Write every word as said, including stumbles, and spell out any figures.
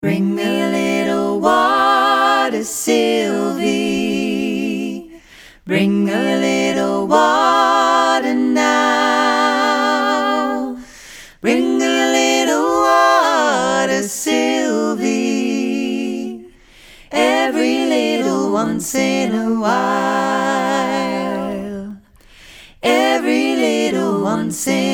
Bring me a little water, Sylvie. Bring a little water now. Bring a little water, Sylvie. Every little once in a while. Every little once in